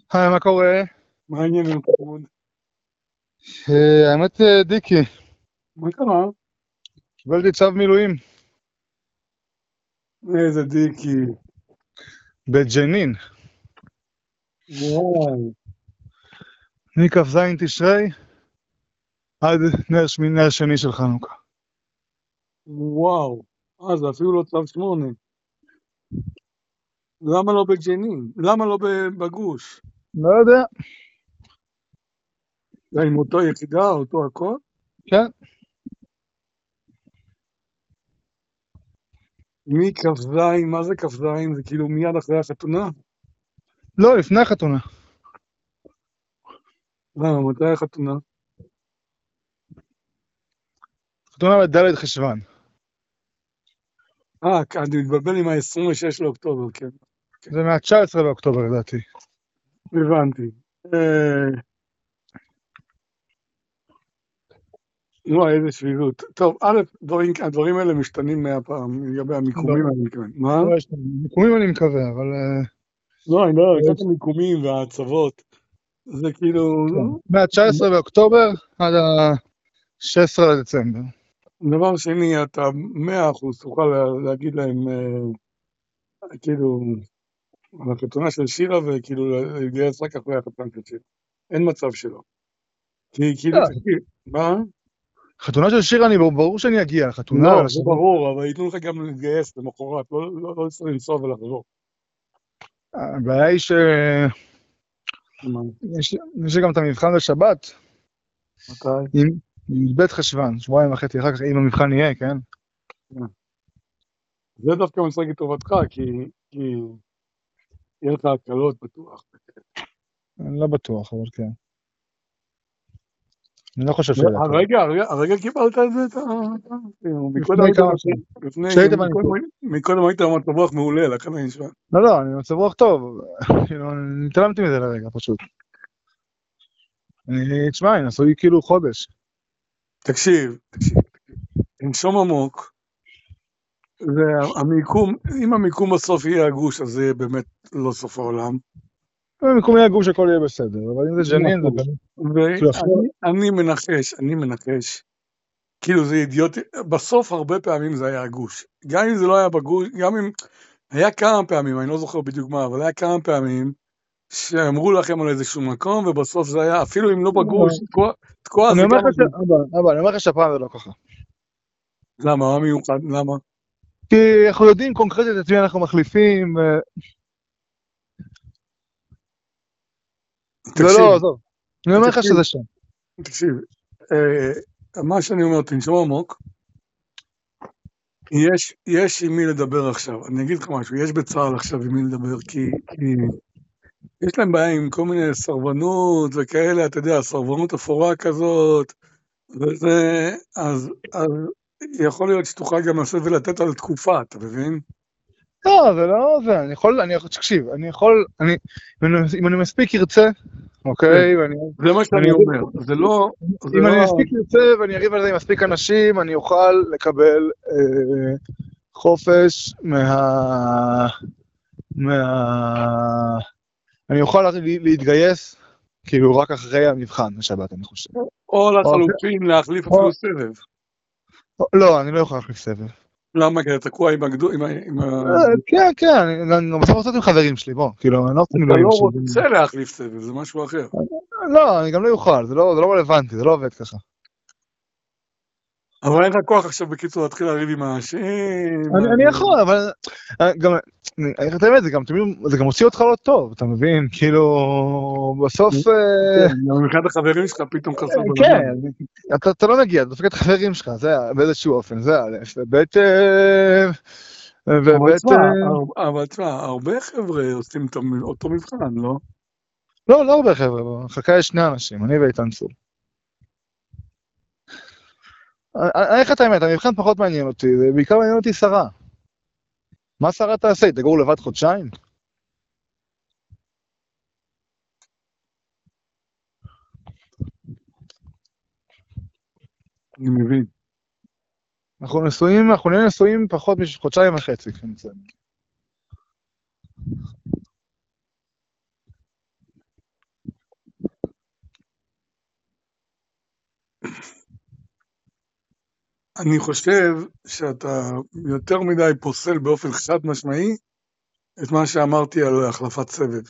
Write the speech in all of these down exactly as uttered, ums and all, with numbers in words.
היי, מה קורה? מה העניינים חמוד? אה, האמת, אה, דיקי, מה קרה? קיבלתי צו מילואים איזה דיקי. בג'נין, וואו, מכ"ז תשרי עד נר שמיני, נר שני של חנוכה. וואו. אה, זה אפילו לא צו שמונה. למה לא בג'נין? למה לא ב- בגוש? לא יודע, זה עם אותו יחידה, אותו הכל? כן. מי כ"ז? מה זה כ"ז? זה כאילו מיד אחרי החתונה? לא, לפני החתונה. למה, מתי החתונה? חתונה בד' חשוון. אה, אני מתבלבל עם ה-עשרים ושש לאוקטובר, כן. זה מה-תשעה עשר באוקטובר לדעתי. הבנתי. אה, וואי, איזה שבירות. טוב, א', דברים, הדברים האלה משתנים מהפעם, לגבי לא, המיקומים האלה, כן. מה? לא, יש מיקומים אני מקווה, אבל... אה, לא, אני לא, לקראת יש- המיקומים וההצבות. זה כאילו, כן. מה-תשעה עשר באוקטובר עד ה-שישה עשר לדצמבר. דבר שני, אתה מאה אחוז תוכל לה- להגיד להם, אה, כאילו, על החתונה של שירה, וכאילו להתגייס רק אחרי החתונה של שירה. אין מצב שלא. כי כאילו, לא, תקשיב, מה? חתונה של שירה, אני ברור שאני אגיע לחתונה, לא, זה לשבוע. ברור, אבל ייתנו לך גם להתגייס למחרת, לא לא- לא צריך לנסוע ולחזור. הבעיה היא ש... מה? יש יש לי גם את המבחן בשבת, מתי? עם י"ב חשוון, שבועיים וחצי אחר כך, אם המבחן יהיה, כן? אה. זה דווקא משחק לטובתך, כי כי יהיה לך הקלות בטוח. אני לא בטוח, אבל כן. אני לא חושב שיהיה הקלות. הרגע, הרגע, הרגע קיבלת את זה, אתה... אתה- כאילו, מקודם לפני היית כמה במצב, שנים. לפני, כשהיית מקודם בניתוח. מקודם היית במצב רוח מעולה, לכן אני נשמע. לא, לא, אני במצב רוח טוב. כאילו, אני התעלמתי מזה לרגע, פשוט. אני, תשמע, אני נשוי כאילו חודש. תקשיב, תקשיב, תנשום עמוק, והמיקום, אם המיקום בסוף יהיה הגוש, אז זה יהיה באמת לא סוף העולם. במקומי הגוש הכל יהיה בסדר, אבל אם זה ג'נין, זה נכון. באמת... כאילו, עכשיו... ואני אני מנחש, אני מנחש, כאילו זה אידיוטי, בסוף הרבה פעמים זה היה הגוש. גם אם זה לא היה בגוש, גם אם, היה כמה פעמים, אני לא זוכר בדיוק מה, אבל היה כמה פעמים, שאמרו לכם על איזשהו מקום, ובסוף זה היה, אפילו אם לא בגוש, תקוע, תקוע אני זה אומר לך גם ש... הגוש. אבא, אבא, אני אומר לך שהפעם זה לא ככה. למה? מה מיוחד? למה? כי אנחנו יודעים קונקרטית את מי אנחנו מחליפים, אה, זה תקשיב, לא, עזוב. אני אומר לך תקשיב, שזה שם. תקשיב, אה, מה שאני אומר, תנשום עמוק, יש, יש עם מי לדבר עכשיו. אני אגיד לך משהו, יש בצה"ל עכשיו עם מי לדבר, כי, כי יש להם בעיה עם כל מיני סרבנות וכאלה, אתה יודע, סרבנות אפורה כזאת, וזה, אז, אז יכול להיות שתוכל גם לעשות ולתת על תקופה, אתה מבין? לא, זה לא זה, אני יכול, אני יכול, תקשיב, אני יכול, אני, אם אני אם אני מספיק ארצה, כן, אוקיי, ואני, זה מה ואני שאני אריב, אומר, זה לא, זה אם אני לא, מספיק ארצה ואני אריב על זה עם מספיק אנשים, אני אוכל לקבל אה, חופש מה... מה... אני אוכל לה- להתגייס, כאילו, רק אחרי המבחן בשבת, אני חושב. או או אחרי, לחלופין להחליף אפילו או, סבב. או, לא, אני לא יכול להחליף סבב. למה? כי אתה תקוע עם הגדול, עם ה... עם ה... אה, כן, כן, אני אני גם בסוף רוצה עם חברים שלי, בוא, כאילו, אני לא רוצה אתה מילואים לא שלי. רוצה להחליף סבב, זה משהו אחר. לא, אני גם לא אוכל, זה לא, זה לא רלוונטי, זה לא עובד ככה. אבל אין לך כוח עכשיו בקיצור להתחיל לריב עם האנשים. אני, אני יכול, אבל אה, גם, אני אגיד את האמת, זה גם תמיד, זה גם מוציא אותך לא טוב, אתה מבין? כאילו, בסוף, אה, כן, גם מבחינת החברים שלך פתאום חסר כן, בלגן. אתה, אתה לא מגיע, אתה דופק את החברים שלך, זה באיזשהו אופן, זה א', וב', אה, אבל וב', תשמע, אה, הר- אבל תשמע, הרבה חבר'ה עושים את המ- אותו מבחן, לא? לא, לא הרבה חבר'ה, במחלקה יש שני אנשים, אני ואיתן צור. אני אגיד לך את האמת, המבחן פחות מעניין אותי, זה בעיקר מעניין אותי שרה. מה שרה תעשה? היא תגור לבד חודשיים? אני מבין. אנחנו נשואים, אנחנו נהיה נשואים פחות מחודשיים וחצי, כן, בסדר. אני חושב שאתה יותר מדי פוסל באופן חד משמעי את מה שאמרתי על החלפת סבב.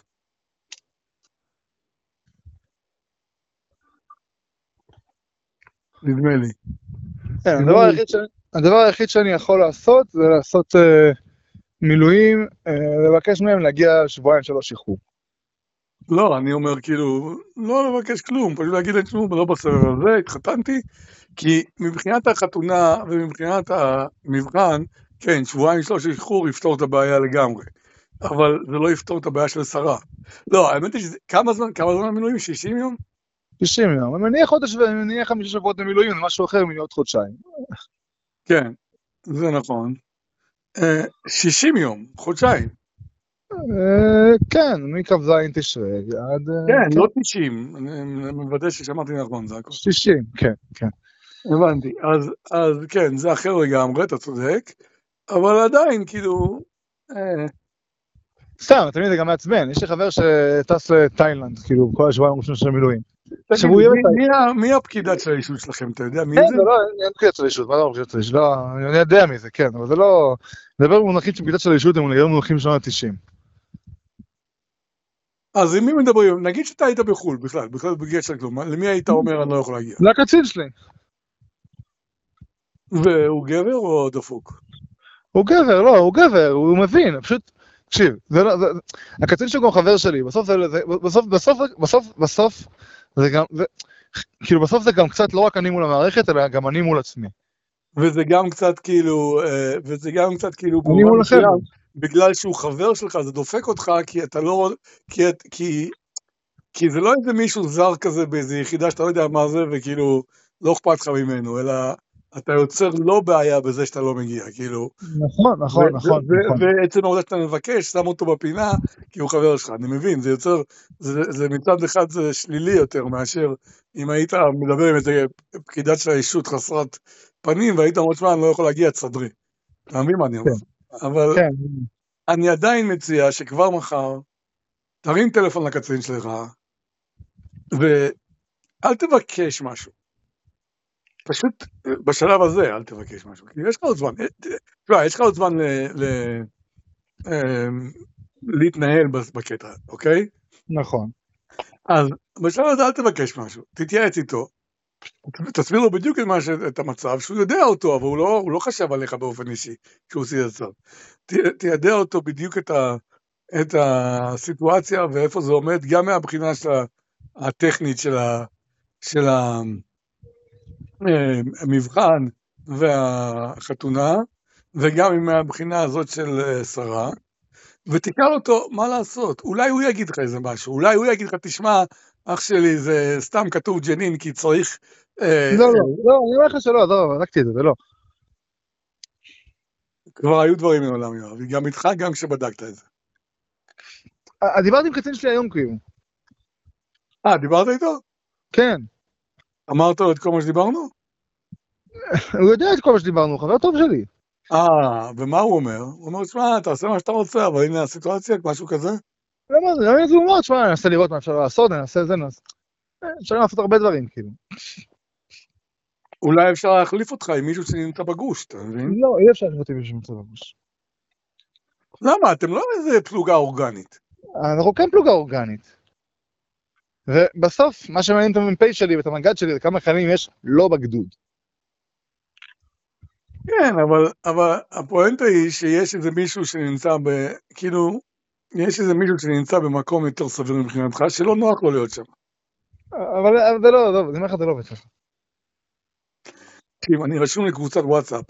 נדמה לי. כן, נדמה הדבר לי. היחיד שאני, הדבר היחיד שאני יכול לעשות זה לעשות אה, מילואים, אה, לבקש מהם להגיע שבועיים שלוש איחור. לא, אני אומר כאילו, לא לבקש כלום, פשוט להגיד להם, תשמעו, לא בסבב הזה, התחתנתי, כי מבחינת החתונה ומבחינת המבחן, כן, שבועיים שלוש איחור יפתור את הבעיה לגמרי, אבל זה לא יפתור את הבעיה של שרה. לא, האמת היא שזה, כמה זמן, כמה זמן המילואים? שישים יום? תשעים יום, אני מניח חודש ואני מניח חמישה שבועות במילואים, זה משהו אחר מעוד חודשיים. כן, זה נכון. אה, שישים יום, חודשיים. אה, כן, מכ"ז תשרי עד... אה, כן, כן, לא תשעים, אני אני מוודא ששמעתי נכון, זה הכל. שישים, כן, כן. הבנתי, אז, אז כן, זה אחר לגמרי, אתה צודק, אבל עדיין, כאילו, אה, סתם, תמיד זה גם מעצבן, יש לי חבר שטס לתאילנד, כאילו, כל השבועיים הראשונים של המילואים. עכשיו תגיד, הוא יהיה מי, בתאילנד. מי, ה- מי הפקידת של האישות שלכם, אתה יודע מי כן, זה? זה לא, אין פקידת של הישות, מה זה לא פקידת של הישות? לא, אני יודע מי זה, כן, אבל זה לא... לדבר במונחים של פקידת של הישות, הם לגמרי מונחים של שנות ה-תשעים. אז עם מי מדברים? נגיד שאתה היית בחו"ל, בכלל, בכלל בגלל של כלום, למי היית אומר אני לא יכול להגיע? זה הקצין שלי. והוא גבר או דפוק? הוא גבר, לא, הוא גבר, הוא מבין, פשוט... תקשיב, זה לא... זה... הקצין שהוא גם חבר שלי, בסוף זה... זה- בסוף, בסוף, בסוף, בסוף, זה גם... זה... כאילו, בסוף זה גם קצת לא רק אני מול המערכת, אלא גם אני מול עצמי. וזה גם קצת כאילו, אה, וזה גם קצת כאילו, אני במובן מול החבר'ה. מסוים, בגלל שהוא חבר שלך, זה דופק אותך, כי אתה לא, כי, את- כי, כי זה לא איזה מישהו זר כזה באיזה יחידה שאתה לא יודע מה זה, וכאילו, לא אכפת לך ממנו, אלא אתה יוצר לא בעיה בזה שאתה לא מגיע, כאילו. נכון, נכון, נכון, נכון. ועצם העובדה שאתה מבקש, שם אותו בפינה, כי הוא חבר שלך, אני מבין, זה יוצר, זה, זה מצד אחד זה שלילי יותר, מאשר אם היית מדבר עם איזה פקידת של האישות חסרת פנים, והיית אומר, שמע, אני לא יכול להגיע, תסדרי. אתה מבין מה אני אומר? אבל כן, אני עדיין מציע שכבר מחר, תרים טלפון לקצין שלך, ואל תבקש משהו. פשוט בשלב הזה אל תבקש משהו, כי יש לך עוד זמן, תשמע, יש לך עוד זמן ל- ל- אמ, להתנהל בקטע, אוקיי? נכון. אז בשלב הזה אל תבקש משהו, תתייעץ איתו, תסביר לו בדיוק את, מה ש... את המצב, שהוא יודע אותו, אבל הוא לא, הוא לא חשב עליך באופן אישי, שהוא עושה את זה. ת- תיידע אותו בדיוק את, ה... את הסיטואציה ואיפה זה עומד, גם מהבחינה של ה- הטכנית של, ה... של ה... אה, המבחן והחתונה, וגם מהבחינה הזאת של אה, שרה, ותקרא אותו מה לעשות, אולי הוא יגיד לך איזה משהו, אולי הוא יגיד לך, תשמע, אח שלי, זה סתם כתוב ג'נין, כי צריך... אה, לא, לא, לא, אני אומר לך שלא, לא, בדקתי את זה, זה לא. כבר היו דברים מעולם, יואב, גם איתך, גם כשבדקת את זה. אה, דיברתי עם קצין שלי היום כאילו. אה, דיברת איתו? כן. אמרת לו את כל מה שדיברנו? הוא יודע את כל מה שדיברנו, הוא חבר טוב שלי. אה, ומה הוא אומר? הוא אומר, שמע, תעשה מה שאתה רוצה, אבל הנה הסיטואציה, משהו כזה? למה זה? למה זה הוא אומר, תשמע, ננסה לראות מה אפשר לעשות, ננסה זה, ננסה... אה, אפשר לעשות הרבה דברים, כאילו. אולי אפשר להחליף אותך עם מישהו שנמצא בגוש, אתה מבין? לא, אי אפשר לראות עם מישהו מצא בגוש. למה? אתם לא איזה פלוגה אורגנית. אנחנו כן פלוגה אורגנית. ובסוף, מה שמעניין את המ"פ שלי ואת המג"ד שלי, זה כמה חיילים יש לא בגדוד. כן, אבל, אבל הפואנטה היא שיש איזה מישהו שנמצא ב... כאילו, יש איזה מישהו שנמצא במקום יותר סביר מבחינתך, שלא נוח לו להיות שם. אבל אבל זה לא, לא, אני אומר לך, זה לא עובד ככה. כי אם אני רשום לקבוצת וואטסאפ,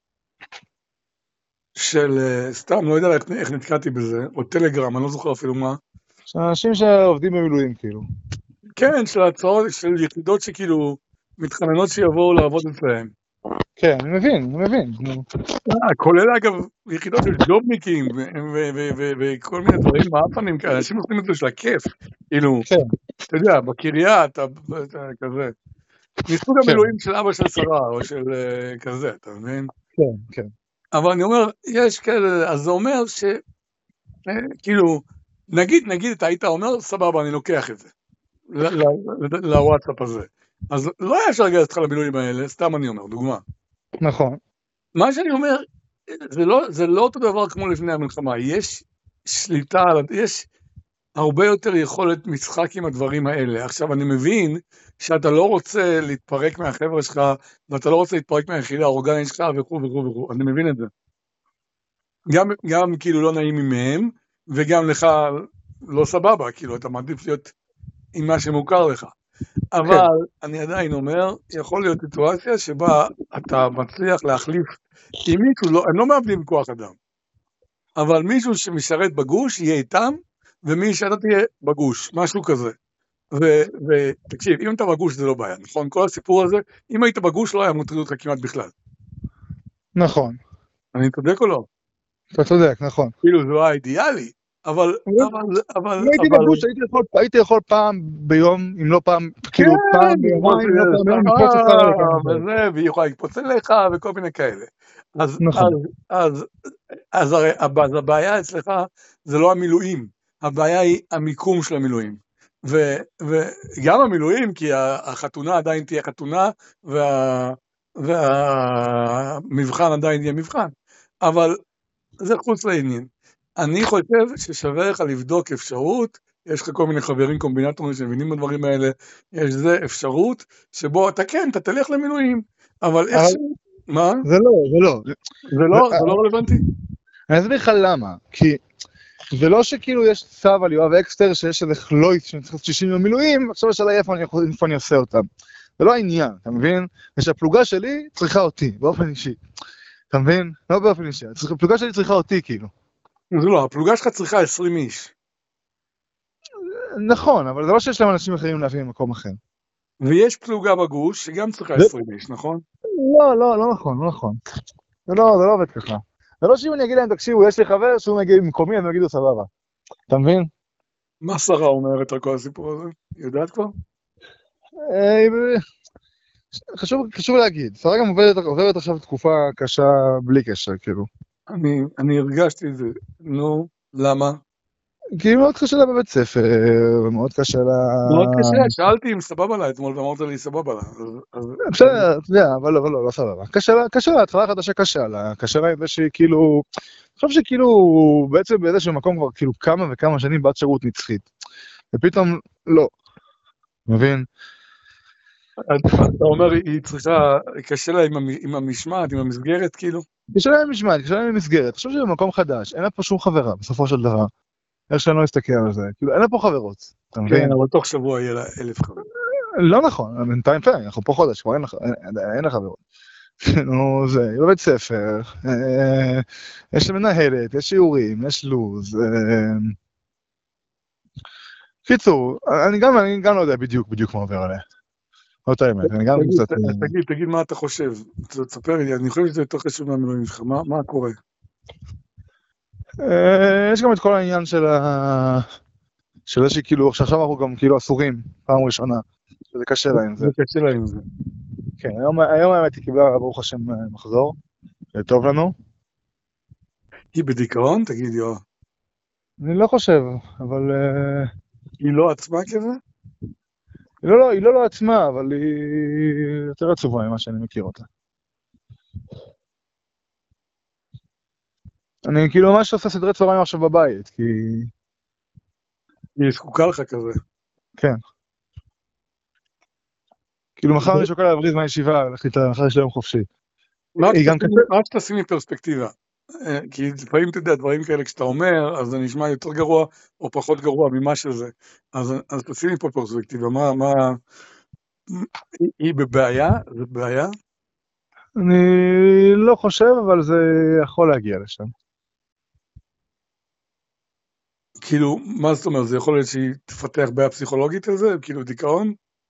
של אה, סתם, לא יודע איך, איך נתקעתי בזה, או טלגרם, אני לא זוכר אפילו מה. יש אנשים שעובדים במילואים, כאילו. כן, של הצעות, של יחידות שכאילו מתחננות שיבואו לעבוד אצלהם. כן, אני מבין, אני מבין. נו. אה, כולל אגב יחידות של ג'ובניקים ו- ו- ו- וכל מיני דברים מאפנים כאלה, אנשים עושים את זה של הכיף, כאילו, כן, אתה יודע, בקריה, אתה אתה כזה. מסוג כן, המילואים של אבא של שרה, או של אה, כזה, אתה מבין? כן, כן. אבל אני אומר, יש כאלה, אז זה אומר ש... אה, כאילו, נגיד, נגיד, אתה היית אומר, סבבה, אני לוקח את זה, ל- ל- ל- לוואטסאפ הזה. אז לא היה אפשר לגייס אותך למילואים האלה, סתם אני אומר, דוגמה. נכון. מה שאני אומר, זה לא, זה לא אותו דבר כמו לפני המלחמה, יש שליטה, יש הרבה יותר יכולת משחק עם הדברים האלה. עכשיו, אני מבין שאתה לא רוצה להתפרק מהחבר'ה שלך, ואתה לא רוצה להתפרק מהיחידה האורגנית שלך, וכו' וכו' וכו', אני מבין את זה. גם, גם כאילו לא נעים ממהם, וגם לך לא סבבה, כאילו אתה מעדיף להיות עם מה שמוכר לך. אבל כן. אני עדיין אומר, יכול להיות סיטואציה שבה אתה מצליח להחליף עם מישהו, לא, הם לא מאבדים כוח אדם, אבל מישהו שמשרת בגוש יהיה איתם, ומי שאתה תהיה בגוש, משהו כזה. ותקשיב, אם אתה בגוש זה לא בעיה, נכון? כל הסיפור הזה, אם היית בגוש לא היה מטריד אותך כמעט בכלל. נכון. אני צודק או לא? אתה צודק, נכון. כאילו זה לא האידיאלי, אבל, אבל, אבל, אם הייתי אבל... בגוש, הייתי יכול, הייתי יכול פעם ביום, אם לא פעם, כן, כאילו פעם לקפוץ ביומיים, אם לא פעם ביום, לקפוץ לך לכמה דברים. וזה, והיא יכולה לקפוץ אליך וכל מיני כאלה. אז, נכון. אז, אז, אז הרי אז הבעיה אצלך זה לא המילואים, הבעיה היא המיקום של המילואים. ו, וגם המילואים, כי החתונה עדיין תהיה חתונה, וה, והמבחן עדיין יהיה מבחן. אבל זה חוץ לעניין. אני חושב ששווה לך לבדוק אפשרות, יש לך כל מיני חברים קומבינטורים שמבינים בדברים האלה, יש זה אפשרות שבו אתה כן, אתה תלך למילואים, אבל איך ש... מה? זה לא, זה לא. זה לא, זה לא רלוונטי? אני אסביר לך למה, כי זה לא שכאילו יש צו על יואב אקסטר שיש איזה חלויץ שאני צריך לעשות שישים יום מילואים, עכשיו השאלה היא איפה אני, איפה אני עושה אותם. זה לא העניין, אתה מבין? ושהפלוגה שלי צריכה אותי, באופן אישי. אתה מבין? לא באופן אישי, הפלוגה שלי צריכה אותי כאילו. זה לא, הפלוגה שלך צריכה עשרים איש. נכון, אבל זה לא שיש להם אנשים אחרים להביא ממקום אחר. ויש פלוגה בגוש שגם צריכה עשרים איש, נכון? לא, לא, לא נכון, לא נכון. זה לא, זה לא עובד ככה. זה לא שאם אני אגיד להם, תקשיבו, יש לי חבר שהוא מגיע במקומי, אני אגידו סבבה. אתה מבין? מה שרה אומרת על כל הסיפור הזה? יודעת כבר? חשוב, חשוב להגיד, שרה גם עובדת, עוברת עכשיו תקופה קשה בלי קשר, כאילו. אני, אני הרגשתי את זה. נו, למה? כי מאוד קשה לה בבית ספר, מאוד קשה לה... מאוד קשה, שאלתי אם סבבה לה אתמול, ואמרת לי סבבה לה. בסדר, אתה יודע, אבל לא, אבל לא, לא סבבה. קשה לה, קשה לה, התחלה חדשה קשה לה, קשה לה עם זה שהיא כאילו... אני חושב שכאילו, בעצם באיזשהו מקום כבר כאילו כמה וכמה שנים בת שירות נצחית. ופתאום, לא. מבין? אתה אומר, היא צריכה, קשה לה עם המשמעת, עם המסגרת, כאילו? קשה לה עם משמעת, קשה לה עם מסגרת. אני חושב שבמקום חדש, אין לה פה שום חברה, בסופו של דבר. איך שאני לא אסתכל על זה. כאילו, אין לה פה חברות. אתה מבין? כן, אבל תוך שבוע יהיה לה אלף חברים. לא נכון, בינתיים פעם, אנחנו פה חודש, כבר אין לה חברות. נו, זה, היא בבית ספר, יש מנהלת, יש שיעורים, יש לוז. קיצור, אני גם, אני גם לא יודע בדיוק, בדיוק מה עובר עליה. לא את האמת, אני גם קצת... תגיד, תגיד מה אתה חושב, תספר לי, אני חושב שזה יותר חשוב מהמילואים שלך, מה קורה? יש גם את כל העניין של ה... של זה שכאילו, שעכשיו אנחנו גם כאילו אסורים, פעם ראשונה, שזה קשה לה עם זה. זה קשה לה עם זה. כן, היום, היום האמת היא קיבלה, ברוך השם, מחזור, זה טוב לנו. היא בדיכאון? תגיד, יואב. אני לא חושב, אבל... היא לא עצמה כזה? היא לא, לא, היא לא לא עצמה, אבל היא יותר עצובה ממה שאני מכיר אותה. אני כאילו ממש עושה סדרי צהריים עכשיו בבית, כי... היא זקוקה לך כזה. כן. כאילו מחר אני שוקל להבריז מהישיבה, מחר יש לי יום חופשי. רק שתשים לי פרספקטיבה. כי לפעמים אתה יודע, דברים כאלה כשאתה אומר, אז זה נשמע יותר גרוע או פחות גרוע ממה שזה. אז, אז תשים לי פה פרספקטיבה, מה, מה... היא בבעיה? זה בעיה? אני לא חושב, אבל זה יכול להגיע לשם. כאילו, מה זאת אומרת? זה יכול להיות שהיא תפתח בעיה פסיכולוגית על זה? כאילו דיכאון?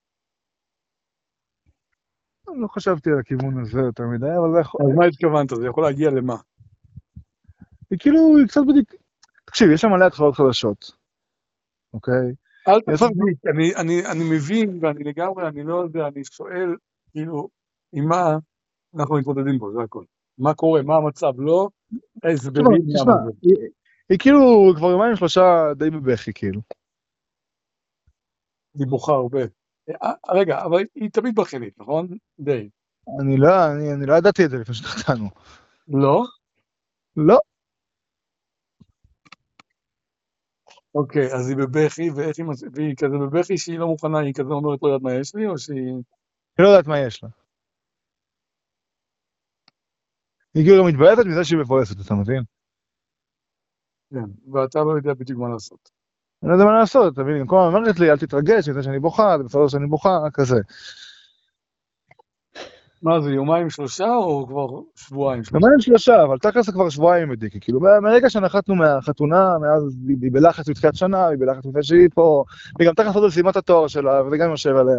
לא חשבתי על הכיוון הזה יותר מדי, אבל זה יכול... אז מה התכוונת? זה יכול להגיע למה? היא כאילו, היא קצת בדיוק... תקשיב, יש שם מלא התחלות חדשות, אוקיי? אל תצדיק, אני, אני, אני מבין, ואני לגמרי, אני לא יודע, אני שואל, כאילו, עם מה אנחנו מתמודדים פה, זה הכל. מה קורה, מה המצב, לא? איזה במילים למה זה. היא כאילו כבר יומיים שלושה די בבכי, כאילו. היא בוכה הרבה. רגע, אבל היא תמיד בכנית, נכון? די. אני לא, אני, אני לא ידעתי את זה לפני שנחתנו. לא? לא. אוקיי, אז היא בבכי, ואיך היא, מס- והיא כזה בבכי שהיא לא מוכנה, היא כזה אומרת לא יודעת מה יש לי, או שהיא... היא לא יודעת מה יש לה. היא כאילו מתבאסת מזה שהיא מבואסת, אתה מבין? כן, ואתה לא יודע בדיוק מה לעשות. אני לא יודע מה לעשות, אתה מבין? כל הזמן אומרת לי, אל תתרגש מזה שאני בוכה, זה בסדר שאני בוכה, כזה. מה זה, יומיים שלושה, או כבר שבועיים שלושה? יומיים שלושה, אבל תכלס זה כבר שבועיים עם דיקי. כאילו, מרגע שנחתנו מהחתונה, מאז היא היא בלחץ מתחילת שנה, היא בלחץ מתחילת שהיא פה, והיא גם תכלס עוד סיימה את התואר שלה, וזה גם יושב עליה.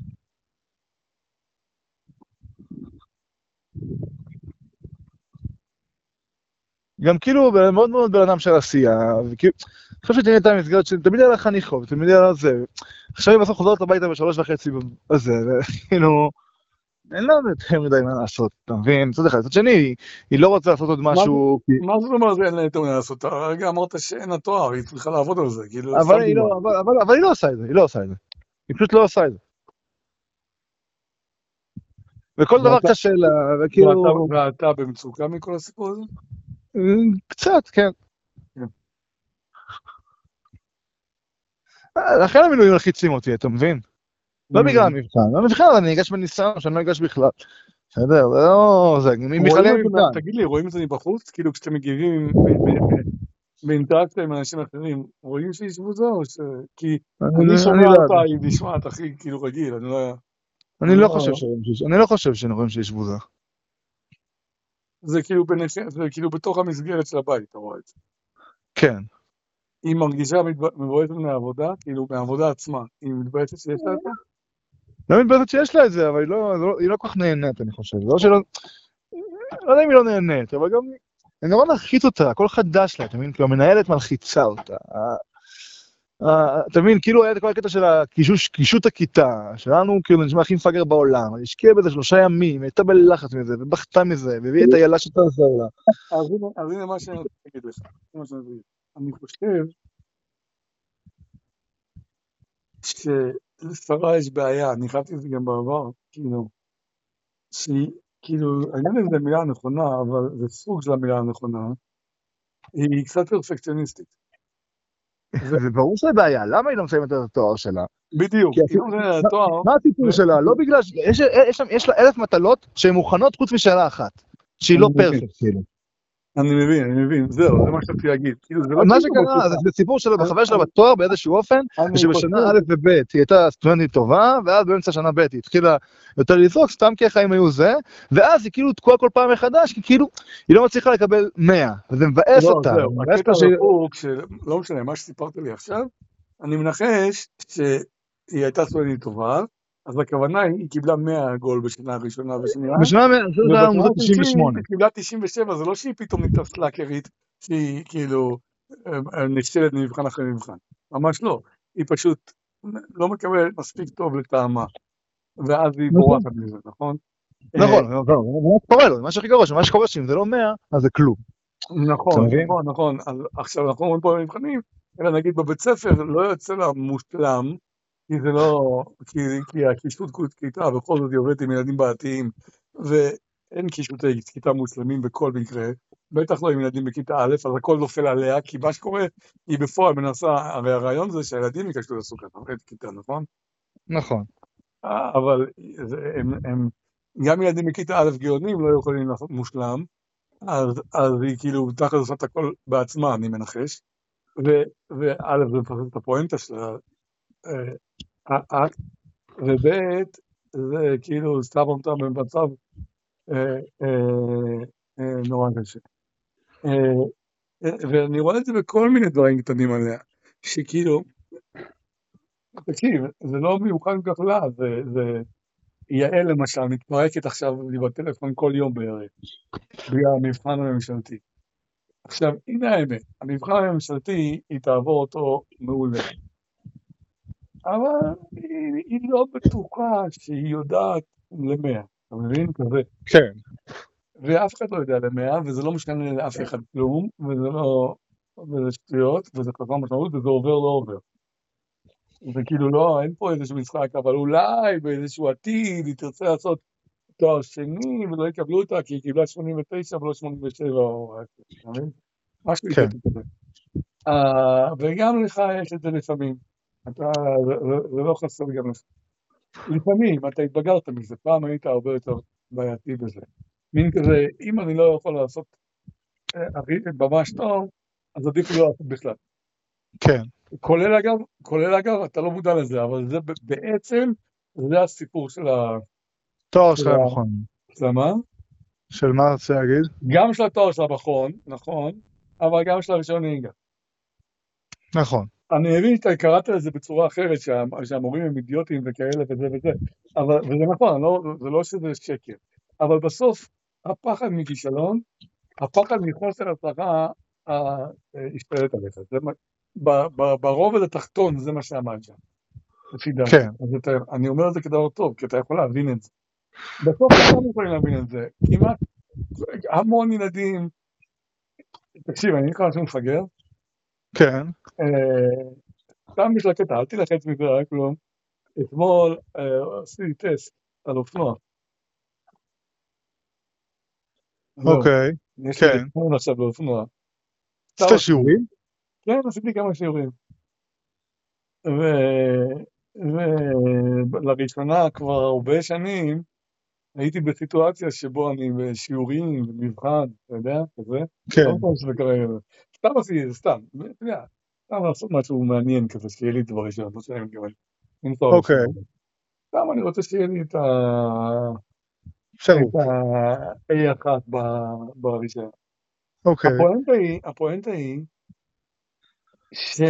גם כאילו, מאוד מאוד בן אדם של עשייה, וכאילו, אני חושב שתמיד הייתה מסגרת שתמיד היה לה חניכות, תמיד היה לה זה. עכשיו היא בסוף חוזרת הביתה בשלוש וחצי בזה, וכאילו, אין לה יותר מדי מה לעשות, אתה מבין? מצד אחד, מצד שני, היא- היא לא רוצה לעשות עוד מה זה, משהו, כי- מה זאת אומרת אין לה יותר מה לעשות? הרגע אמרת שאין לה תואר, היא צריכה לעבוד על זה, כאילו, אבל סתם היא דוגמה. לא, אבל, אבל, אבל היא לא עושה את זה, היא לא עושה את זה. היא פשוט לא עושה את זה. וכל דבר ואתה, קשה לה, ואתה, וכאילו, ואתה במצוקה מכל הסיפור הזה? קצת, כן. כן. לכן המילואים מלחיצים אותי, אתה מבין? לא בגלל אני- המבחן, המבחן אני אגש בניסיון, שאני לא אגש בכלל. בסדר, זה לא, זה, מבחני רואים את זה, מה- המבחן. תגיד לי, רואים את זה מבחוץ? כאילו כשאתם מגיבים ב- ב- ב- באינטראקציה עם אנשים אחרים, רואים שיש בוזה או ש... כי אני אני, אני שומע לא אותה, יודע. היא נשמעת הכי כאילו רגיל, אני לא... אני אני לא חושב לא... שרואים שיש, אני לא חושב שרואים שיש בוזה. זה כאילו ביניכם, זה כאילו בתוך המסגרת של הבית, אתה רואה את זה. כן. היא מרגישה מתב- מבואסת מהעבודה, כאילו מהעבודה עצמה, היא מתבאסת שיש לה את זה? לא מתבאסת שיש לה את זה, אבל היא לא, לא, היא לא כל כך נהנית, אני חושב. לא שלא, לא יודע אם היא לא נהנית, אבל גם, אני נורא מלחיץ אותה, הכל חדש לה, אתה מבין? כאילו, המנהלת מלחיצה אותה. אה, אתה מבין, כאילו היה את כל הקטע של הקישוש, קישוט הכיתה, שלנו כאילו נשמע הכי מפגר בעולם, היא השקיעה בזה שלושה ימים, הייתה בלחץ מזה, ובכתה מזה, והביאה את איילה שתעזור לה. אז הנה, אז הנה מה שאני רוצה להגיד לך. מה שאני רוצה להגיד. אני חושב שלשרה יש בעיה, אני חשבתי את זה גם בעבר, כאילו, שהיא, כאילו, אני לא יודע אם זו המילה הנכונה, אבל זה סוג של המילה הנכונה, היא קצת פרפקציוניסטית. זה ברור שזה בעיה, למה היא לא מסיימת את התואר שלה? בדיוק, כי היא אפילו- לא מבינה מה- תואר, מה הסיפור שלה? לא בגלל ש... יש- יש לה- יש לה אלף מטלות שהן מוכנות חוץ משאלה אחת, שהיא אני לא מבין, פרפקט, כאילו. אני מבין, אני מבין, זהו, זה מה שרציתי להגיד, כאילו, זה לא מה שהיא לא שקרה, מצליחה, זה סיפור שלה אני בחבר שלה אני- בתואר באיזשהו אופן, אני ושבשנה חושב, א' וב' היא הייתה סטודנטית טובה, ואז באמצע שנה ב' היא התחילה יותר לזרוק, סתם כי החיים היו זה, ואז היא כאילו תקועה כל פעם מחדש, כי כאילו היא לא מצליחה לקבל מאה, וזה מבאס לא, אותה, זהו, מבאס הקטע אותה שהיא... הרחוק, שלא משנה, מה שסיפרת לי עכשיו, אני מנחש שהיא הייתה סטודנטית טובה, אז הכוונה היא, היא קיבלה מאה גול בשנה הראשונה ושנייה, בשנה מאה, זה היה ובשנה ממוצע תשעים השלישית ושמונה. היא קיבלה תשעים ושבע, זה לא שהיא פתאום נהייתה סלאקרית, שהיא כאילו אה, אה, נכשלת ממבחן אחרי מבחן, ממש לא, היא פשוט לא מקבלת מספיק טוב לטעמה, ואז היא נכון, בורחת מזה, נכון? אה, נכון, נכון, מה קורה לו, מה שהכי גרוע, שמה שקורה שאם זה לא מאה, אז זה כלום, אתה נכון, מבין? נכון, נכון, אז עכשיו אנחנו אומרים פה במבחנים, אלא נגיד בבית ספר לא יוצא לה מושלם, כי זה לא, כי, כי הקישוט כיתה בכל זאת היא עובדת עם ילדים בעייתיים, ואין קישוטי כיתה מושלמים בכל מקרה, בטח לא עם ילדים בכיתה א', אז הכל נופל עליה, כי מה שקורה, היא בפועל מנסה, הרי הרעיון זה שהילדים יקשו לעשות את כיתה, נכון? נכון, אה, אבל זה, הם, הם, גם ילדים בכיתה א' גאונים לא יכולים לעשות מושלם, אז, אז היא כאילו תכל'ס עושה את הכל בעצמה, אני מנחש, ו- וא' זה מפספס את הפואנטה של האקט, וב' זה כאילו שם אותה במצב אה, אה, אה, נורא קשה. אה, אה, ואני רואה את זה בכל מיני דברים קטנים עליה, שכאילו, תקשיב, זה לא מיוחד כל כך לה, זה, זה יעל למשל, מתפרקת עכשיו לי בטלפון כל יום בערך, בגלל המבחן הממשלתי. עכשיו, הנה האמת, המבחן הממשלתי, היא תעבור אותו מעולה, אבל היא, היא לא בטוחה שהיא יודעת למאה, אתה מבין? כזה. כן, ואף אחד לא יודע למאה, וזה לא משנה לאף אחד כלום, וזה לא, וזה שטויות, וזה חסר משמעות, וזה עובר לא עובר. זה כאילו לא, אין פה איזשהו משחק, אבל אולי באיזשהו עתיד היא תרצה לעשות תואר שני, ולא יקבלו אותה, כי היא קיבלה שמונים ותשע ולא שמונים ושבע, או משהו כן, אידיוטי כזה. וגם לך יש את זה לפעמים. אתה, זה לא חסר גם לך. לפעמים, אתה התבגרת מזה, פעם היית הרבה יותר בעייתי בזה. מין כזה, אם אני לא יכול לעשות ממש טוב, אז עדיף לי לא לעשות בכלל. כן. כולל אגב, כולל אגב, אתה לא מודע לזה, אבל זה בעצם, זה הסיפור של ה... תואר של המכון. של מה? של מה רוצה להגיד? גם של התואר של המכון, נכון, אבל גם של הרישיון נהיגה. נכון. אני מבין שאתה קראת לזה בצורה אחרת, שה, שהמורים הם אידיוטים וכאלה וזה וזה, אבל, וזה נכון, לא, זה לא שזה שקר. אבל בסוף, הפחד מכישלון, הפחד מחוסר הצלחה, השתלט עליך. זה, ב, ב, ברובד התחתון זה מה שעמד שם. לפי דעתי. כן. אז אתה, אני אומר את זה כדבר טוב, כי אתה יכול להבין את זה. בסוף כולם יכולים להבין את זה. כמעט המון ילדים, תקשיב, אני נקרא משהו מפגר. כן. סתם בשביל הקטע, אל תלחץ מזה, רק כלום. אתמול עשיתי טסט על אופנוע. אוקיי. יש לי כן. תכנון עכשיו באופנוע. עשית שיעורים? כן, עשיתי כמה שיעורים. ולראשונה כבר הרבה שנים, הייתי בסיטואציה שבו אני בשיעורים, במבחן, אתה יודע, כזה. כן. לא פעם שזה קרה, סתם עשיתי את זה, סתם, אתה יודע, סתם לעשות משהו מעניין כזה, שיהיה לי דבר ראשון, לא שאני מתכוון. אוקיי. סתם אני רוצה שיהיה לי את ה... אפשרות. את ה-A אחת בראשון. אוקיי. הפואנטה היא, הפואנטה היא, ש...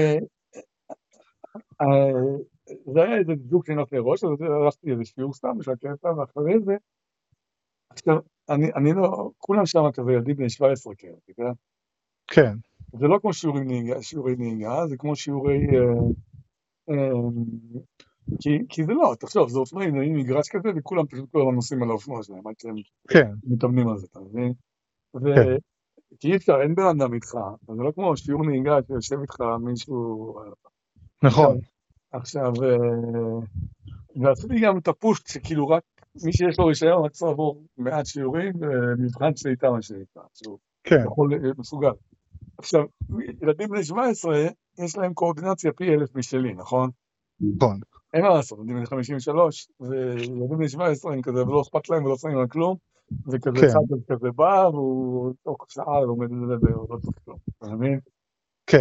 זה היה איזה דוק שנוף לראש, אז הלכתי איזה שיעור סתם, בשביל הקטע, ואחרי זה, עכשיו, אני, אני לא, כולם שם כזה ילדים בני שבע עשרה כאלה, אתה יודע? כן. זה לא כמו שיעורי נהיגה, שיעורי נהיגה, זה כמו שיעורי, אה, אה, כי, כי זה לא, תחשוב, זה אופנועים, נעים מגרש כזה, וכולם פשוט כולם נוסעים על האופנוע שלהם, עד שהם כן. מתאמנים על זה, אתה מבין? כן. כי אי אפשר, אין בן אדם איתך, זה לא כמו שיעור נהיגה שיושב איתך מישהו... נכון. עכשיו, ועשיתי גם את הפושט שכאילו רק מי שיש לו רישיון רק צריך לעבור מעט שיעורים, מבחן שליטה מה שנקרא, שהוא יכול מסוגל. עכשיו, ילדים בני שבע עשרה, יש להם קואורדינציה פי אלף משלי, נכון? נכון. אין מה לעשות, ילדים בני חמישים ושלוש, וילדים בני שבע עשרה הם כזה, ולא אכפת להם ולא שמים על כלום, וכזה אחד כזה בא, והוא תוך שעה לומד את זה ולא צריך כלום, אתה מבין? כן.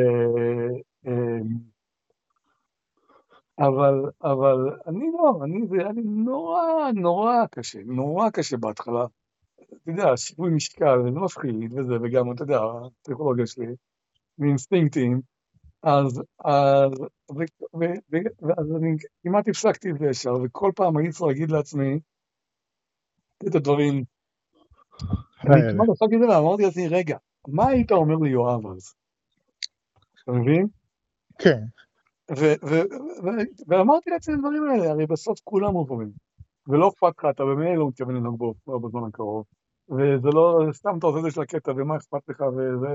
אבל, אבל אני לא, אני, זה היה לי נורא, נורא קשה, נורא קשה בהתחלה. אתה יודע, שיווי משקל, זה מפחיד וזה, וגם, אתה יודע, הפסיכולוגיה שלי, מאינסטינקטים, אז, אז, ואז אני כמעט הפסקתי את זה ישר, וכל פעם הייתי צריך להגיד לעצמי את הדברים. אני כמעט הפסקתי את זה, ואמרתי לעצמי, רגע, מה היית אומר לי יואב אז? אתה מבין? כן. ואמרתי לעצמי דברים האלה, הרי בסוף כולם עוברים, ולא אכפת לך, אתה במילא לא מתכוון לנהוג בו בזמן הקרוב, וזה לא, סתם אתה עושה את זה של הקטע, ומה אכפת לך,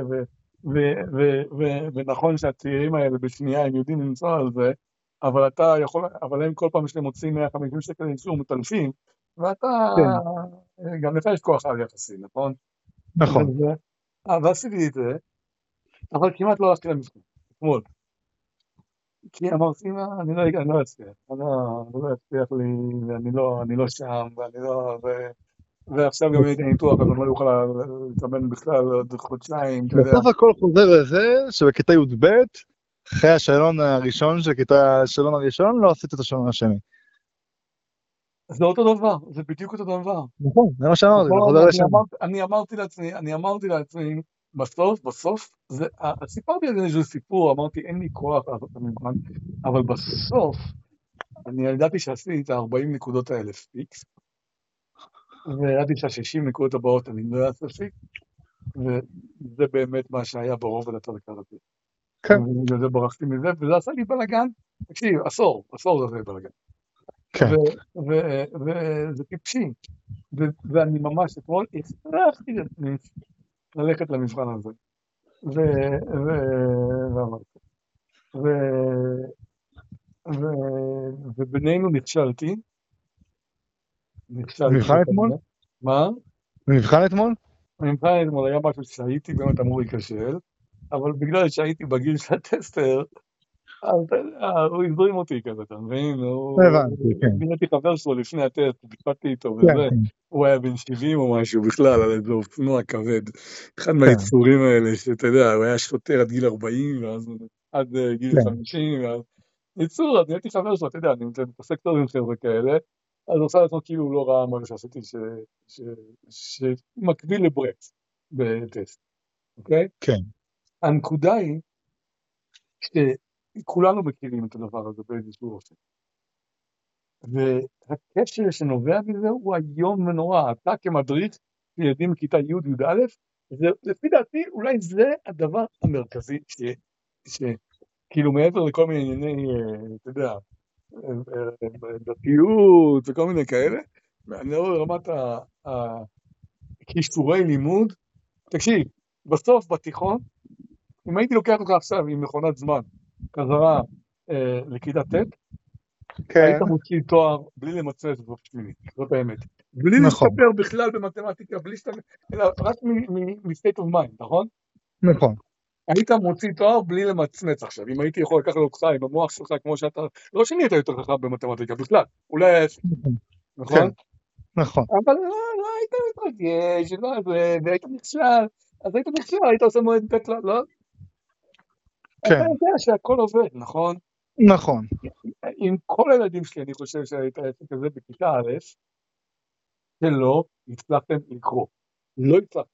ונכון שהצעירים האלה בשנייה הם יודעים לנסוע על זה, אבל אתה יכול, אבל הם כל פעם שאתם מוצאים מאה וחמישים שקל אישור מטלפים, ואתה, גם לך יש כוח על יחסי, נכון? נכון. ועשיתי את זה, אבל כמעט לא הלכתי למבחן, אתמול. כי אמרתי, אני לא אצליח, אני לא אצליח לי, ואני לא שם, ואני לא... ועכשיו גם הייתי ניתוח, אז אני לא יוכל להתאמן בכלל עוד חודשיים, אתה יודע. בסוף הכל חוזר לזה, שבכיתה י"ב, אחרי השאלון הראשון של כיתה, השאלון הראשון, לא עשית את השאלון השני. זה אותו דבר, זה בדיוק אותו דבר. נכון, זה מה שאמרתי, זה חוזר לשם. אני אמרתי לעצמי, אני אמרתי לעצמי, בסוף, בסוף, סיפרתי על זה איזשהו סיפור, אמרתי, אין לי כוח לעשות את המבחן, אבל בסוף, אני ידעתי שעשיתי את ה-ארבעים נקודות האלה פיקס, וידעתי שה-שישים נקודות הבאות אני לא אעשה פיקס, וזה באמת מה שהיה ברובד הצדקה הזה. כן. וזה ברחתי מזה, וזה עשה לי בלגן, תקשיב, עשור, עשור זה עשה לי בלגן. כן. וזה טיפשי, ואני ממש אתמול הכרחתי לעצמי ללכת למבחן הזה. ואמרתי. ובינינו נכשלתי, נכשלתי מבחן אתמול? בכנראה. מה? מבחן אתמול? המבחן אתמול היה משהו שהייתי באמת אמור להיכשל, אבל בגלל שהייתי בגיל של הטסטר, אז אתה יודע, הוא הזרים אותי כזה, אתה מבין? הוא... הבנתי, כן. נהייתי חבר שלו לפני הטסט, דיברתי איתו כן, וזה, כן, הוא היה בן שבעים או משהו בכלל, על איזה אופנוע כבד. אחד כן, מהיצורים האלה, שאתה יודע, הוא היה שוטר עד גיל ארבעים, ואז עד אה, גיל כן, חמישים, ואז... יצור, אז נהייתי חבר שלו, אתה יודע, אני מתעסק טוב עם חבר'ה כאלה, אז הוא עושה לעצמו כאילו הוא לא ראה מה שעשיתי, ש- ש- שמקביל לברקס בטסט, אוקיי? כן, הנקודה היא שכולנו מכירים את הדבר הזה באיזשהו אופן. והקשר שנובע מזה הוא איום ונורא. אתה כמדריך ילדים בכיתה י' י"א, לפי דעתי אולי זה הדבר המרכזי ש... ש... כאילו מעבר לכל מיני ענייני, אה, אתה יודע, אה, אה, דתיות וכל מיני כאלה, אני לא רמת הכישורי לימוד. תקשיב, בסוף בתיכון, אם הייתי לוקח אותך עכשיו עם מכונת זמן חזרה אה, לכיתה ט', היית כן, מוציא תואר בלי למצמץ בסוף שמיני, זאת האמת. בלי נכון, להשתפר בכלל במתמטיקה, בלי להשתפר, אלא רק מ-state of mind, נכון? נכון, היית מוציא תואר בלי למצמץ עכשיו. אם הייתי יכול לקחת אותך עם המוח שלך כמו שאתה, לא שנהיית יותר חכם במתמטיקה בכלל, אולי ההפך, כן, נכון? נכון, אבל לא, לא היית מתרגש, לא, ו- והיית נכשל, אז היית נכשל, היית עושה מועד ב' לא, לא, אתה כן, יודע שהכל עובד, נכון? נכון, עם כל הילדים שלי, אני חושב שהיית העסק הזה בכיתה א', שלא הצלחתם לקרוא. לא הצלחתם.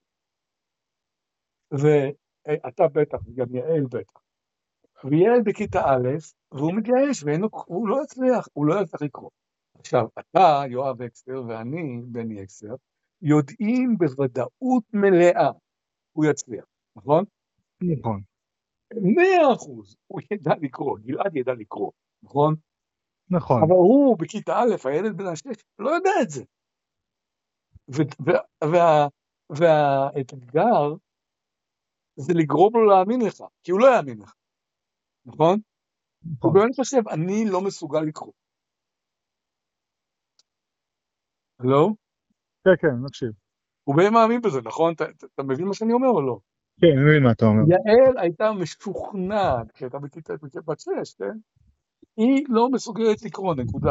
ואתה בטח, וגם יעל בטח. ויעל בכיתה א', והוא מתייאש, והוא לא יצליח, הוא לא יצליח לקרוא. עכשיו, אתה, יואב אקסטר, ואני, בני אקסטר, יודעים בוודאות מלאה, הוא יצליח, נכון? נכון, מאה אחוז, הוא ידע לקרוא, גלעד ידע לקרוא, נכון? נכון, אבל הוא בכיתה א', הילד בן השש, לא יודע את זה. והאתגר זה לגרום לו להאמין לך, כי הוא לא יאמין לך, נכון? הוא נכון, באמת חושב, אני לא מסוגל לקרוא. לא? כן, כן, נקשיב. הוא באמת מאמין בזה, נכון? אתה, אתה, אתה מבין מה שאני אומר או לא? כן, אני מבין מה אתה אומר. יעל הייתה משוכנעת, כשהייתה בכיתה בת שש, כן? היא לא מסוגלת לקרוא, נקודה.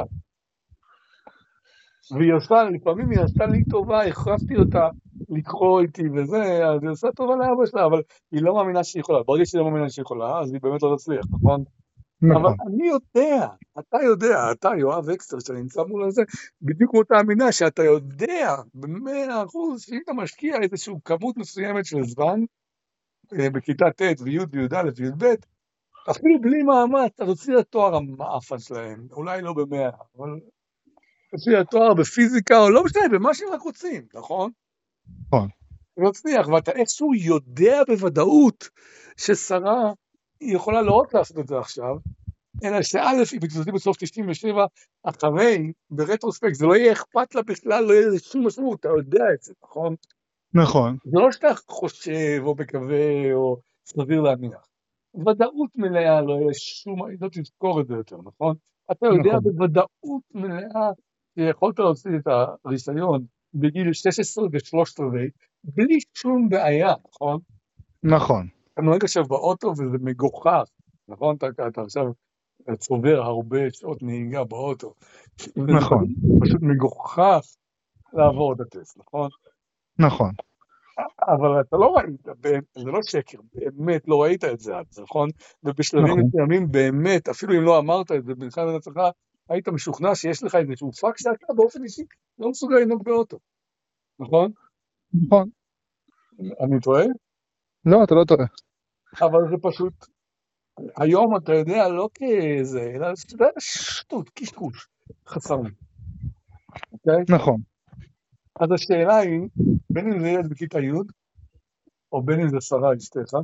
והיא עושה, לפעמים היא עשתה לי טובה, הכרחתי אותה לקרוא איתי וזה, אז היא עושה טובה לאבא שלה, אבל היא לא מאמינה שהיא יכולה. ברגע שהיא לא מאמינה שהיא יכולה, אז היא באמת לא תצליח, נכון? אבל נכון, אני יודע, אתה יודע, אתה יואב אקסטר שנמצא מול הזה, בדיוק כמו אתה אמינה שאתה יודע במאה אחוז שאם אתה משקיע איזושהי כמות מסוימת של זמן אה, בכיתה ט' וי' וי"א וי"ב, אפילו בלי מאמץ, אתה תוציא לתואר המאפן שלהם, אולי לא במאה, אבל תוציא לתואר בפיזיקה או לא משנה, במה שהם רק רוצים, נכון? נכון, להצליח, ואתה איכשהו יודע בוודאות ששרה היא יכולה לא רק לעשות את זה עכשיו, אלא שא' היא מתמודדת בסוף תשעים ושבע, אחרי, ברטרוספקט, זה לא יהיה אכפת לה בכלל, לא יהיה לזה שום משמעות, אתה יודע את זה, נכון? נכון, זה לא שאתה חושב או מקווה או סביר להניח. ודאות מלאה לא יהיה שום, לא תזכור את זה יותר, נכון? אתה יודע נכון, בוודאות מלאה שיכולת להוציא את הרישיון בגיל שש עשרה ו-שלושת רבעי, בלי שום בעיה, נכון? נכון, אתה נוהג עכשיו באוטו וזה מגוחך, נכון? אתה, אתה עכשיו צובר הרבה שעות נהיגה באוטו, וזה נכון, פשוט, פשוט מגוחך לעבור את הטסט, נכון? נכון, אבל אתה לא ראית, זה לא שקר, באמת לא ראית את זה, נכון? ובשלבים נכון, מסוימים באמת, אפילו אם לא אמרת את זה בינך לבין עצמך, היית משוכנע שיש לך איזשהו פאק שאתה באופן אישי לא מסוגל לנהוג באוטו, נכון? נכון. אני טועה? לא, אתה לא טועה. אבל זה פשוט, היום אתה יודע, לא כזה, אלא זה שטות, קשקוש, חסר לי, אוקיי? נכון, אז השאלה היא, בין אם זה ילד בכיתה י' או בין אם זה שרה אשתך,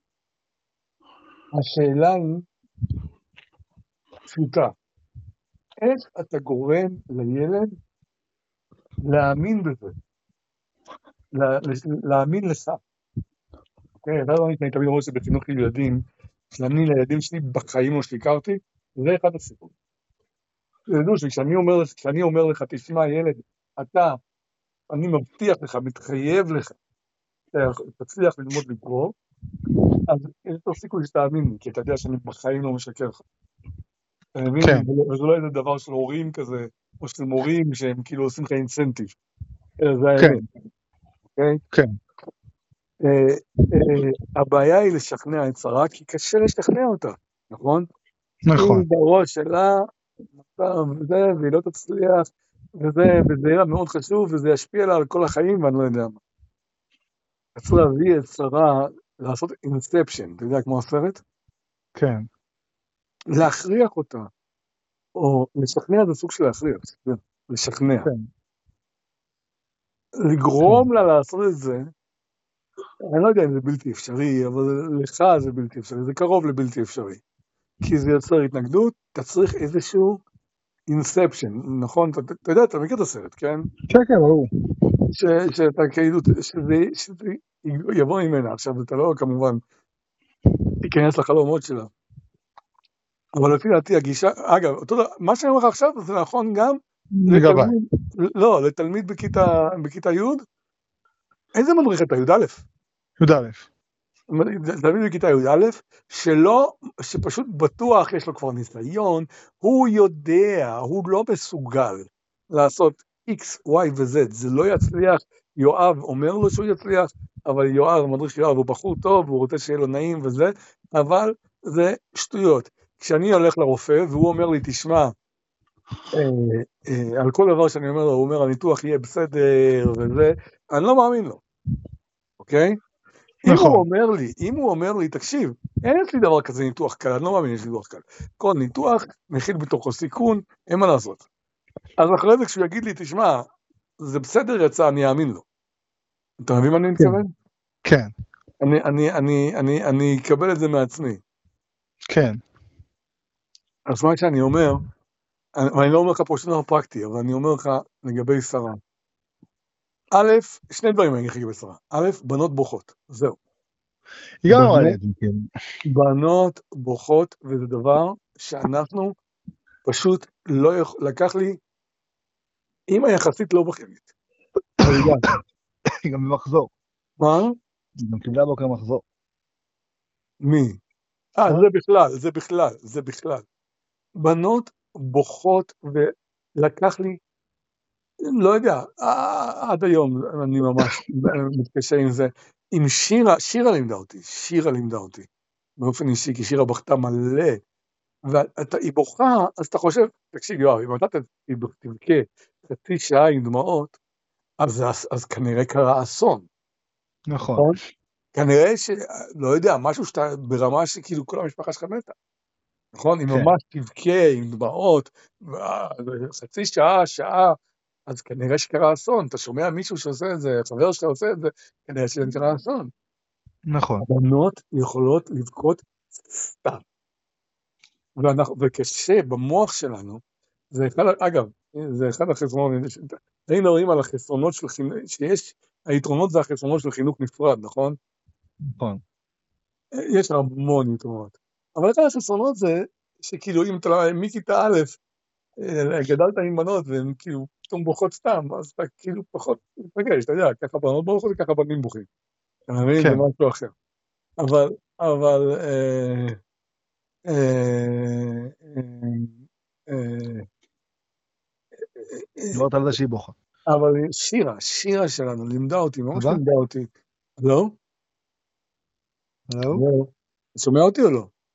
השאלה היא פשוטה, איך אתה גורם לילד להאמין בזה, לה, להאמין לך. אוקיי, אתה לא אני תמיד אומר שבחינוך ילדים, שאני לילדים שלי בחיים לא שיקרתי, זה אחד הסיפור. תדעו שכשאני אומר, כשאני אומר לך, תשמע ילד, אתה, אני מבטיח לך, מתחייב לך, תצליח ללמוד לקרוא, אז יש לו סיכוי שתאמין לי, כי אתה יודע שאני בחיים לא משקר לך. אתה מבין? כן. וזה לא איזה דבר של הורים כזה, או של מורים שהם כאילו עושים לך אינסנטיב. אלא זה כן. האמת, אוקיי? כן. אה, אה, הבעיה היא לשכנע את שרה, כי קשה לשכנע אותה, נכון? נכון. היא בראש שלה, וזה, והיא לא תצליח, וזה, וזה יהיה מאוד חשוב, וזה ישפיע לה על כל החיים, ואני לא יודע מה. צריך להביא את שרה, לעשות אינספשן, אתה יודע, כמו הסרט? כן. להכריח אותה, או לשכנע זה סוג של להכריח, לשכנע. כן. לגרום לה לעשות את זה, אני לא יודע אם זה בלתי אפשרי, אבל לך זה בלתי אפשרי, זה קרוב לבלתי אפשרי. כי זה יוצר התנגדות, אתה צריך איזשהו אינספשן, נכון? אתה, אתה יודע, אתה מכיר את הסרט, כן? כן, כן, ברור. ש- שאתה כאילו, שזה, שזה יבוא ממנה. עכשיו, אתה לא כמובן תיכנס לחלומות שלה. אבל לפי דעתי הגישה, אגב, אותו דבר, מה שאני אומר לך עכשיו זה נכון גם לגבי. לתלמיד, לא, לתלמיד בכיתה, בכיתה י', איזה מדריך אתה, י' א'? י"א. תלמיד בכיתה י' א', שלא, שפשוט בטוח יש לו כבר ניסיון, הוא יודע, הוא לא מסוגל לעשות X, Y ו-Z, זה לא יצליח, יואב אומר לו שהוא יצליח, אבל יואב, מדריך יואב, הוא בחור טוב, הוא רוצה שיהיה לו נעים וזה, אבל זה שטויות. כשאני הולך לרופא והוא אומר לי, תשמע, אה, אה, על כל דבר שאני אומר לו, הוא אומר, הניתוח יהיה בסדר וזה, אני לא מאמין לו, אוקיי? אם הוא נכון. אומר לי, אם הוא אומר לי, תקשיב, אין אצלי דבר כזה ניתוח קל, אני לא מאמין שיש לי ניתוח קל. כל ניתוח מכיל בתוכו סיכון, אין מה לעשות. אז אחרי זה כשהוא יגיד לי, תשמע, זה בסדר יצא, אני אאמין לו. אתה מבין מה אני מתכוון? כן. אני, אני, אני, אני, אני אקבל את זה מעצמי. כן. אז מה שאני אומר, אני, ואני לא אומר לך פה שום דבר פרקטי, אבל אני אומר לך לגבי שרה. א', שני דברים אני אגיד לך לגבי שרה. א', בנות בוכות, זהו. היא גם אמרה לי בנות, את זה, כן. בנות בוכות, וזה דבר שאנחנו פשוט לא יכול, לקח לי, אמא יחסית לא בכיינית. היא גם במחזור. מה? היא גם קיבלה בוקר מחזור. מי? אה, זה בכלל, זה בכלל, זה בכלל. בנות בוכות, ולקח לי, לא יודע, עד היום אני ממש מתקשה עם זה, עם שירה, שירה לימדה אותי, שירה לימדה אותי, באופן אישי, כי שירה בכתה מלא, והיא בוכה, אז אתה חושב, תקשיב יואב, אם אתה תבכה חצי שעה עם דמעות, אז, אז כנראה קרה אסון. נכון. כנראה ש... לא יודע, משהו שאתה ברמה שכאילו כל המשפחה שלך מתה. נכון? אם ממש תבכה עם דמעות, חצי שעה, שעה, אז כנראה שקרה אסון. אתה שומע מישהו שעושה את זה, חבר שלך עושה את זה, כנראה שקרה אסון. נכון. הבנות יכולות לבכות סתם. וקשה במוח שלנו, זה אחד, אגב, זה אחד החסרונות, היינו רואים על החסרונות של חינוך, שיש, היתרונות זה החסרונות של חינוך נפרד, נכון? נכון. יש המון יתרונות. אבל אחד החסרונות זה, שכאילו אם אתה מכיתה א', גדלת עם בנות, והן כאילו פתאום בוכות סתם, אז אתה כאילו פחות מתרגש, אתה יודע, ככה בנות בוכות וככה בנים בוכים. אתה מבין? זה משהו אחר. אבל, אבל, דיברת על זה שהיא בוכה. אבל שירה, שירה שלנו לימדה אותי, ממש לימדה אותי. לא? לא? שומע אותי או לא?